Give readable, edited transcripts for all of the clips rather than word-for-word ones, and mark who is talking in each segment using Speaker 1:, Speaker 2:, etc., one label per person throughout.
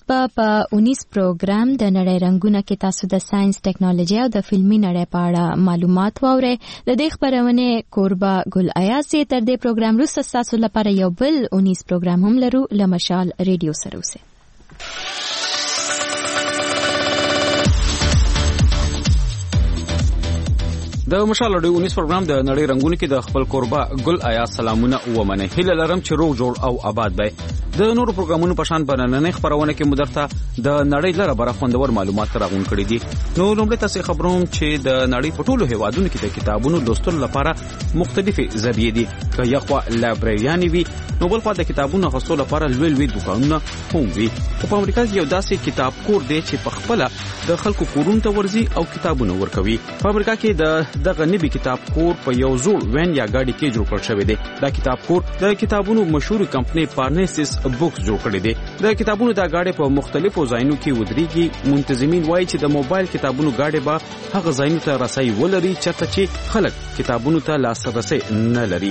Speaker 1: په 19 پروګرام د نړۍ رنگونه کې تاسو د ساينس ټیکنالوژي او د فلمي نړۍ په اړه معلومات واورئ. د دې خبرونه کوربه ګل ایاز تر دې پروګرام وروسته تاسو لپاره یو بل 19 پروګرام هم لرو له مشال ریډیو سره اوسئ.
Speaker 2: د مشال ډیو 19 پروګرام د نړۍ رنگونه کې د خپل کوربه ګل آیا سلامونه ومنه. هیله لرم چې روغ جوړ او آباد وي. د نورو پروګرامونو په شان بنننې خبرونه کې مدرته د نړۍ لپاره بره خوندور معلومات راغون کړي دي. نو لومړی تاسو خبروم چې د نړۍ په ټولو هیوادونو کې د کتابونو لوستلو لپاره مختلفې ذریعې دي. که یو خوا لایبرریانې وي نو بل خوا د کتابونو غوښتلو لپاره لوی دکانونه هم وي. په امریکا کې یو داسې کتاب کور دی چې په خپل د خلکو کورونو ته ورځي او کتابونه ورکوي. په امریکا کې دغه نبی کتاب کور په یو زوړ وین یا گاډي کې جوړ کړل شوی دی. دا کتاب کور د کتابونو مشهور کمپنی پارنیسس بوکس جوړ کړی دی. د کتابونو دا گاډي په مختلفو ځایونو کې ودرېږي. منتظمین وایي چې د موبایل کتابونو گاډي به هغه ځایونو ته رسای ولري چېرته چې خلک کتابونو ته لاسرسي نه لري.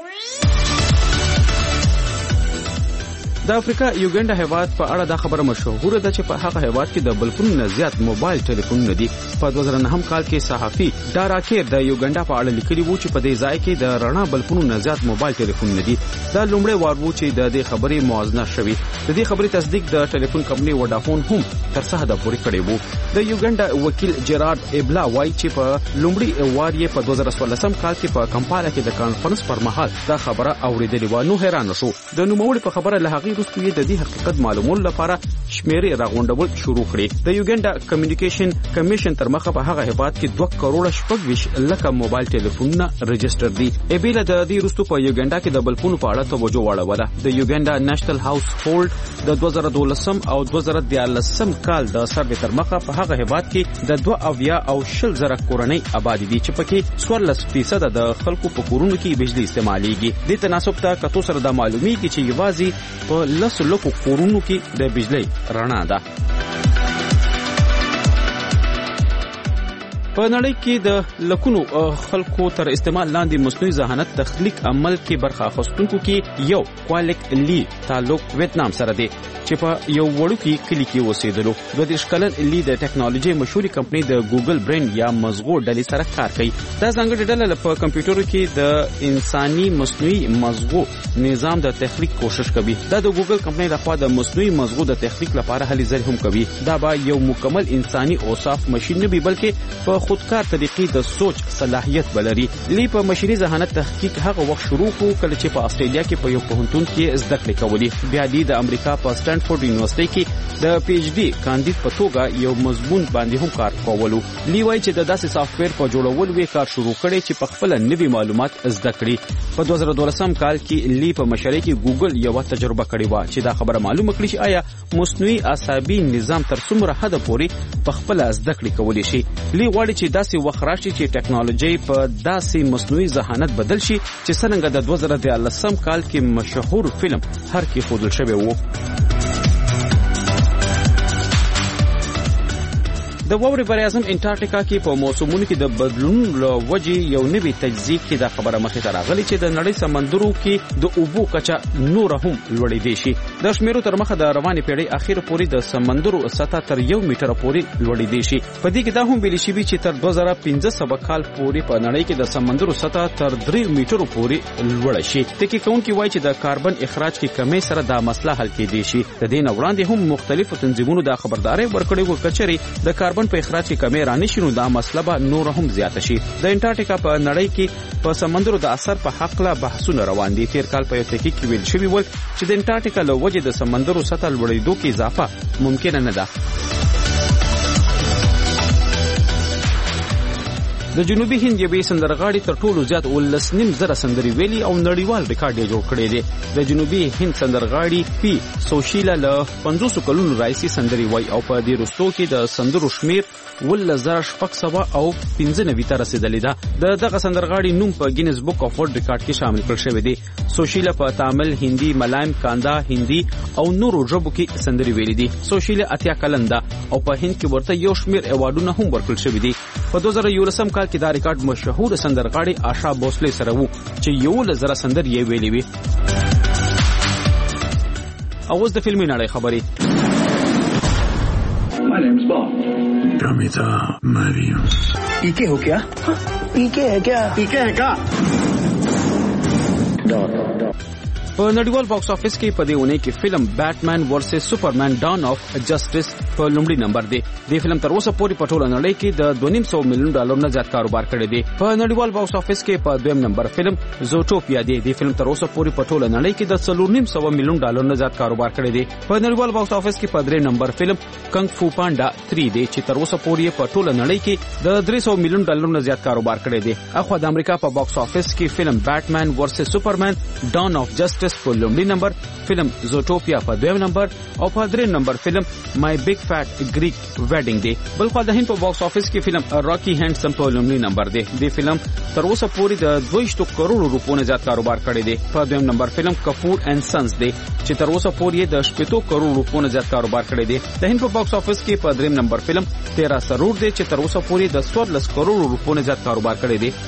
Speaker 2: د افریقا یوګنډا هیواد په اړه دا خبره مشهوره ده چې په هغه هیواد کې د بلکونو نه زیات موبایل ټلیفونونه دي. په 2009 کال کې صحافي ډاراکیر د یوګنډا په اړه لیکلي وو چې په دې ځای کې د رڼا بلکونو نه زیات موبایل ټلیفونونه دي. دا لومړی وار وو چې د دې خبرې موازنه شوې. د دې خبرې تصدیق د ټلیفون کمپنی وډافون هم تر څه حد پورې کړی وو. د یوګنډا وکیل جیرارد ایبلا وایي چې په لومړی وار یې په 2014 کال کې په کمپالا کې د کانفرنس پر مهال دا خبره اوریدلې و. نو حیران شو. د نوموړي په خبره له هغې وروسته یې د دې حقیقت معلومولو لپاره شمیرې راغونډول شروع کړې. د یوګنډا کمیونیکیشن کمیشن تر مخه په هغه هیواد کې 2.26 موبایل ټلیفونونه ريجستر دي. ایبلا د دې وروسته په یوګنډا کې د بلپونو په اړه توجه واړوله. د یوګنډا نېشنل هاوس هولډ د 2012 او 2013 کال د سروې تر مخه په هغه هیواد کې د 2.0 کورنۍ آبادی دي چې پکې 14% د خلکو په کورونو کې بجلی استعماليږي. د تناسب ته کتو سره د معلومیږي چې یوازې په لکو کورونو کې د بجلی رڼا ده. په نړۍ کې د لکونو خلکو تر استعمال لاندې مصنوعي ذهانت تخلیق عمل کې برخه اخیستونکو کې یو کوالک لی تعلق ویتنام سره دی چې په یو وړوکی کلی کې اوسېدلو. د دې شکلن لی د ټیکنالوژي مشهوري کمپنی د ګوګل برین یا مزغو ډلې سره کار کوي. دا ځانګړې ډله په کمپیوټرو کې د انساني مصنوعي مزغو نظام د تخلیق کوشش کوي. دا د ګوګل کمپنی لخوا د مصنوعي مزغو د تخلیق لپاره هلې ځلې هم کوي. دا به یو مکمل انساني اوصاف ماشين نه وي بلکې په خودکار طریقې د سوچ صلاحیت بلري. لی په ماشیني ذهانت تحقیق هغه وخت شروع کو کله چې په استرالیا کې په یو پوهنتون کې زده کړې کولې. بیا د امریکا په سټانفورد یونیورسيټي کې د پی ایچ ډي کاندید په توګه یو مضمون باندې هم کار کولو. لی وایي چې د داسې سافټویر په جوړولو یې کار شروع کړي چې په خپل نوي معلومات زده کړي. په 2012 کال کې لی په مشرۍ کې ګوګل یو تجربه کړې و چې دا خبره معلومه کړي چې آیا مصنوعي عصبي نظام تر څومره حد پورې په خپل زده کړې کولای شي. لی غواړي چې داسې وخت راشي چې ټیکنالوژي په داسې مصنوعي ذهانت بدل شي چې څنګه د 2013 کال کې مشهور فلم هر کې خودل شوی وو. د واوري بر اعظم انټارکټیکا کې په موسمونو کې د بدلون لوجې یو نوی تجزیه کې دا خبره مخې ته راغلي چې د نړۍ سمندرو کې د اوبو کچه نور هم لوړې دي شي. د شمیرو تر مخه د روانې پیړۍ اخیر پورې د سمندرو سطح تر 1 میټر پورې لوړې دي شي. په دې کې دا هم ویل شوی چې تر 2500 کال پورې په نړۍ کې د سمندرو سطح تر 3 میټر پورې لوړ شي. تکي کوونکی وایي چې د کاربن اخراج کې کمی سره دا مسله حل کېدی شي. د دې نه وړاندې هم مختلفو تنظیمونو دا خبرداري ورکړې و کچري د کاربن په اخراج کې کمی رانه شي نو دا مسله به نور هم زیاته شي. د انټارکټیکا په نړۍ کې په سمندرو د اثر په حق لا بحثونه روان دي. تیر کال په یو تحقیق کې ویل شوی و چې د انټارکټیکا له وجې د سمندرو سطح لوړېدو کې اضافه ممکن نه ده. د جنوبي هند یوې سندرغاړي تر ټولو زیات 19,000 سندري ویلي او نړیوال ریکارډ یې جوړ کړی دی. د جنوبي هند سندرغاړي پی سوشیلا له 500 کلونو راځي سندري وای او په دې رستو کې د سندرو شمیر 1,600 او 15 ته رسیدلی ده. دغه سندرغاړي نوم په گینز بک اف ورلد ریکارډ کې شامل کړل شوی دی. سوشیلا په تامل، هندي، ملایم، کاندا، هندي او نورو ژبو کې سندري ویلي دي. سوشیلا اتیا کلن ده او په هند کې ورته یو شمیر ایوارډونه هم ورکړل شوی دي. په 2011 کال کې دا ریکارډ مشهور سندرغاړي آشا بوسلے سره وو چې 1,000 سندري یې ویلي وي. اوس د فلمي نړۍ خبرې.
Speaker 3: My name is Bob.
Speaker 4: Pramita, मैं भी हूँ.
Speaker 3: पीके हो क्या? पीके है क्या? पीके है क्या?
Speaker 2: په نړیوال باکس افیس کې په دې ونه کې فلم بیټمن ورسس سپرمن ډان اف جسټس په لومړي نمبر دی. د فلم تر اوسه پورې په ټوله نړۍ کې د 2.5 میلیون ډالر نه زیات کاروبار کړی دی. په نړیوال باکس افیس کې په دویم نمبر فلم زوټوپیا دی. د فلم تر اوسه پورې په ټوله نړۍ کې د 4.5 میلیون ډالر نه زیات کاروبار کړی دی. په نړیوال باکس افیس کې په دریم نمبر فلم کنګ فو پاندا 3 دی چې تر اوسه پورې په ټوله نړۍ کې د 300 میلیون ډالر نه زیات کاروبار کړی دی. اخو د امریکا په باکس افیس کې فلم بیټمن ورسس سپرمن ډان اف جسټس په لومړي نمبر، فلم زوټوپیا په دویم نمبر او په دریم نمبر فلم مای بیگ فیٹ گریک ویډینګ دی. بلخو د هند په باکس افیس کې فلم راکی هینډسم په لومړي نمبر دی. د فلم تر اوسه پورې د 200 کروڑ روپیو نه زیات کاروبار کړی دی. په دویم نمبر فلم کپور اینڈ سنز دی چې تر اوسه پورې د 80 کروڑ روپیو نه زیات کاروبار کړی دی. د هند په باکس افیس کې په دریم نمبر فلم 13 سرور دی چې تر اوسه پورې د 14 کروڑ روپیو نه زیات کاروبار کړی دی.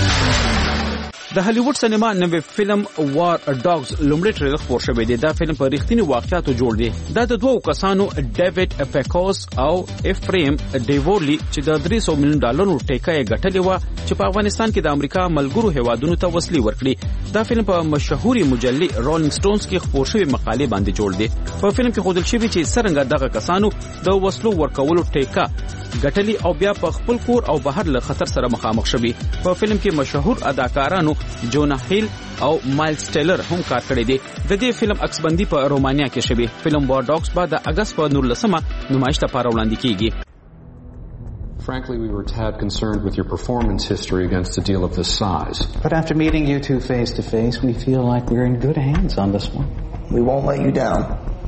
Speaker 2: د هالیوډ سینما نوې فلم وار ډاګز لومړی ټریلر خپور شوی دی. دا فلم په رښتینی واقعیاتو جوړ دی. دا د دوه کسانو ډیوډ پیکوس او افریم ډیورلی چې د 300 میلیون ډالرو ټیکه یې ګټلې و چې په افغانستان کې د امریکا ملګرو هیوادونو ته وسلې ورکړي. دا فلم په مشهوري مجلې رولینګ سټونز کې خپور شوی مقالې باندې جوړ دی. په فلم کې ښودل شوی چې څرنګه دغه کسانو د وسلو ورکولو ټیکه ګټلې او بیا په خپل کور او بهر له خطر سره مخامخ شوي. په فلم کې مشهور اداکارانو جونا هیل او مایلز ټیلر هم کار کړی دی. د دې فلم عکسبندي په رومانیا کې شوی. فلم وار ډاګز به د اگست په 19 نمایش لپاره وړاندې کیږي.
Speaker 5: Frankly, we were tad concerned with your performance history against a deal of this size.
Speaker 6: But after meeting you two face to face, we feel like we're in good hands on this one.
Speaker 3: We won't let you down,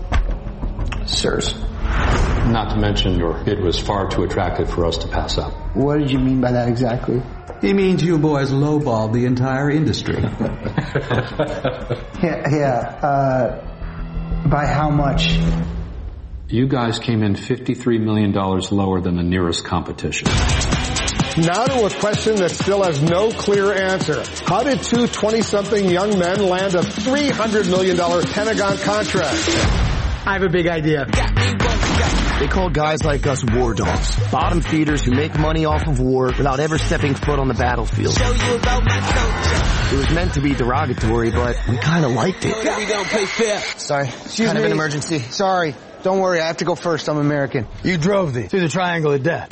Speaker 3: sirs.
Speaker 5: Not to mention your bid was far too attractive for us to pass up.
Speaker 3: What did you mean by that exactly?
Speaker 6: He means you boys lowballed the entire industry.
Speaker 3: By how much?
Speaker 5: You guys came in $53 million lower than the nearest competition.
Speaker 7: Now to a question that still has no clear answer. How did two 20-something young men land a $300 million Pentagon contract?
Speaker 8: I have a big idea.
Speaker 9: They call guys like us war dogs. Bottom feeders who make money off of war without ever stepping foot on the battlefield. It was meant to be derogatory, but we kind of liked it.
Speaker 3: Sorry, kind of an emergency. Sorry, don't worry, I have to go first. I'm American.
Speaker 8: You drove these through the triangle of death.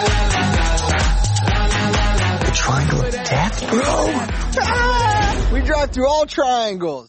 Speaker 3: The triangle of death? Bro! We drive through all triangles.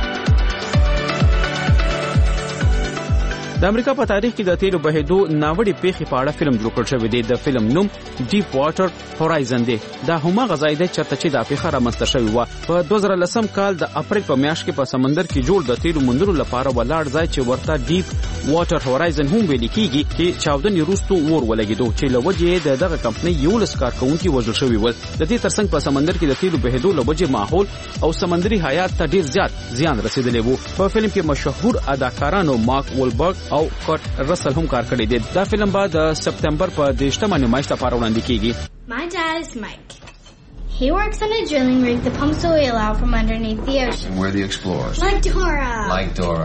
Speaker 2: د امریکا په تاریخ کې د تیلو بهیدو ناوړي پیښې په اړه فلم جوړ شوی دی. د فلم نوم ډیپ واټر هورایزن دی. دا هماغه ځای دی چېرته چې دا پیښه رامنځته شوې وه. په 2010 کال د اپریل په میاشت کې په سمندر کې جوړ د تیلو موندلو لپاره ولاړ ځای چې ورته ډیپ واټر هورایزن هم ویل کېږي کې چاودنې وروسته اور ولګېدو چې له وجې یې د دغه کمپنۍ 11 کارکوونکي وژل شوي ول. د دې ترڅنګ په سمندر کې د تیلو بهیدو له وجې ماحول او سمندري حیات ته ډېر زیات زیان رسېدلی و. په فلم کې مشهور اداکارانو مارک وولبرګ او کټ رسل هم کار کړی دی. دا فلم به د سپتمبر په 10مه نمایش لپاره وړاندې کیږي.
Speaker 10: My dad is Mike. He works on a drilling rig that pumps oil out from underneath the ocean.
Speaker 11: We're the explorers.
Speaker 10: Like Dora.
Speaker 11: Like Dora.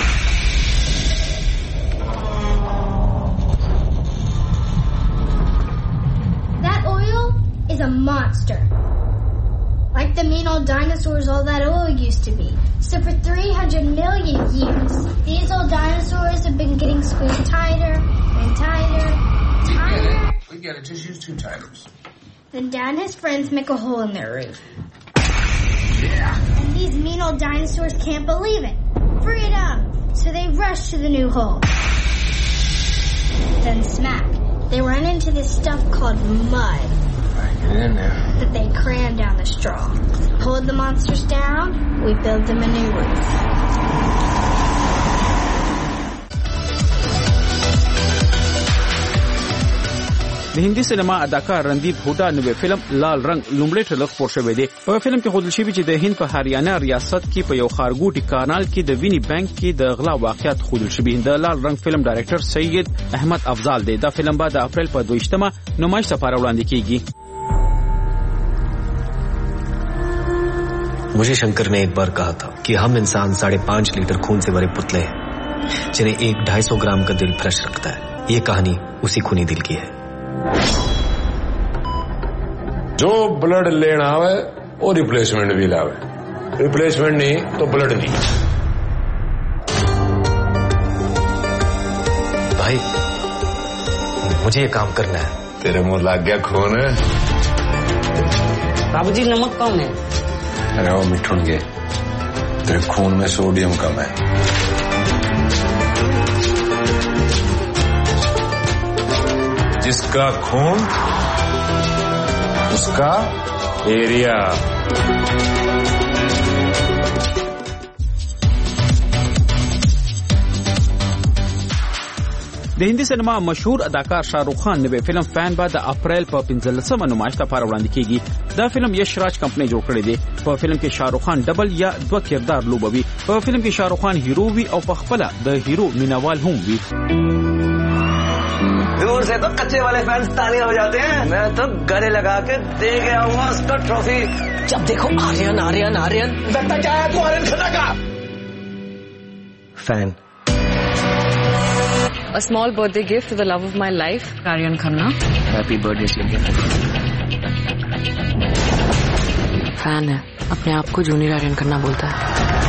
Speaker 10: That oil is a monster. Like the mean old dinosaurs all that oil used to be. So for 300 million years, these old dinosaurs have been getting squeezed tighter and tighter, tighter.
Speaker 11: We get it. Just use 2 titers.
Speaker 10: Then Dad and his friends make a hole in their roof.
Speaker 11: Yeah.
Speaker 10: And these mean old dinosaurs can't believe it. Freedom! So they rush to the new hole. Then smack. They run into this stuff called mud.
Speaker 11: Get in there.
Speaker 10: That they cram down the straw. Hold the monsters down, we build them a new roof.
Speaker 2: د هندي سینما اداکار رندیپ هوډا نوې فلم لال رنگ لومړی ټریلر خپور شوی دی. په فلم کې ښودل شوي چې د هند په هریانه ریاست کې په یو ښارګوټي کانال کې د ویني بانک کې د غلا واقعیت ښودل شوي. د لال رنگ فلم ډایرکټر سید احمد افضال دی. دا فلم به د اپریل په 22مه نمایش لپاره وړاندې کیږي.
Speaker 12: मुझे शंकर ने एक बार कहा था कि हम इंसान 5.5 लीटर खून से भरे पुतले हैं जिन्हें 1-250 ग्राम का दिल फ्रेश रखता है. ये कहानी उसी खूनी दिल की है।
Speaker 13: जो ब्लड लेना आवे वो रिप्लेसमेंट भी लावे, रिप्लेसमेंट नहीं तो ब्लड नहीं।
Speaker 12: भाई मुझे ये काम करना है।
Speaker 13: तेरे मुंह लग गया खून है।
Speaker 14: बाबूजी नमक कम है।
Speaker 13: अरे वो मिठुन के तेरे खून में सोडियम कम है। जिसका खून उसका एरिया।
Speaker 2: د هندي سینما مشهور اداکار شاهرخ خان نوې فلم فین به د اپریل په 15مه نمایش لپاره وړاندې کیږي. دا فلم یش راج کمپنۍ جوړ کړی دی. په فلم کې شاهرخ خان ډبل یا دوه کردار لوبوي. په فلم کې شاهرخ خان هیرو وي او په خپل د هیرو مینوال هم وي.
Speaker 14: दूर से तो कच्चे वाले फैंस तालियां बजाते हैं, मैं तो गले लगा के दे गया हूँ उसका ट्रॉफी। जब देखो आर्यन आर्यन आर्यन, लगता क्या है तू आर्यन खन्ना का
Speaker 12: fan.
Speaker 15: A small birthday gift to the love of my life, Aryan Khanna.
Speaker 12: Happy birthday Cynthia.
Speaker 15: Fan है, अपने आप को जूनियर आर्यन खन्ना बोलता है।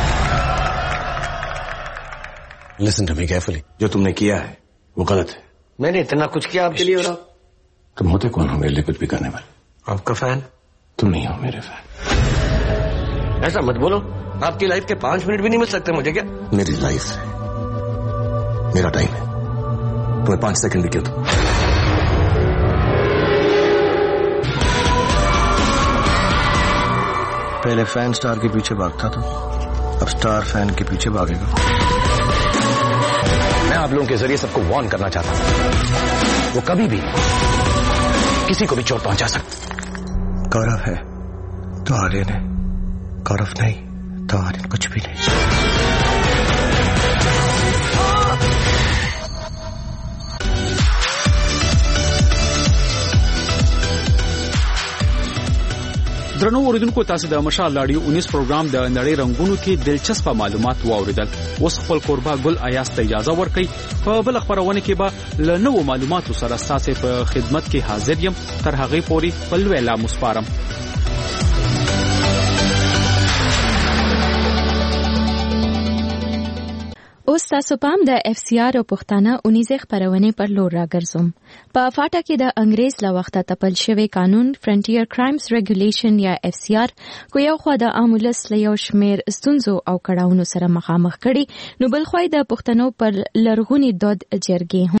Speaker 16: Listen to me carefully. जो तुमने किया है वो गलत है।
Speaker 14: मैंने इतना कुछ किया आपके लिए। और
Speaker 16: तुम होते कौन हो मेरे लिए कुछ भी करने वाले?
Speaker 14: आपका फैन।
Speaker 16: तुम नहीं हो मेरे फैन।
Speaker 14: ऐसा मत बोलो, आपकी लाइफ के 5 मिनट भी नहीं मिल सकते मुझे क्या?
Speaker 16: मेरी लाइफ है, मेरा टाइम है, तुम्हें 5 सेकंड भी क्यों दो?
Speaker 9: पहले फैन स्टार के पीछे भागता था, अब स्टार फैन के पीछे भागेगा।
Speaker 16: मैं आप लोगों के जरिए सबको वार्न करना चाहता हूं, वो कभी भी किसी को भी चोट पहुंचा सकता।
Speaker 9: गौरव है तो आर्यन है, गौरव नहीं तो आर्यन कुछ भी नहीं।
Speaker 2: درنو اوریدونکو تاسو د مشال لاډیو 19 پروګرام د نړۍ رنگونو کې دلچسپ معلومات واوریدل. اوس خپل قربا ګل ایاس ته اجازه ورکړئ. په بل خبرونه کې به له نوو معلوماتو سره تاسو په خدمت کې حاضر یم. تر هغه پورې په لوی لا مسپارم.
Speaker 1: اوس تاسو پام د اف سی آر او پښتانه 19 خبرونه پر لور راګرځوم. په فاټا کې د انګريز له وخته تپل شوی قانون فرنټیر کرایمز ریګولیشن یا اف سی آر کو یو خو د عامولس له یو شمیر ستونزو او کړهونو سره مخامخ کړي، نو بل خو د پښتنو پر لرغونی دود جرګې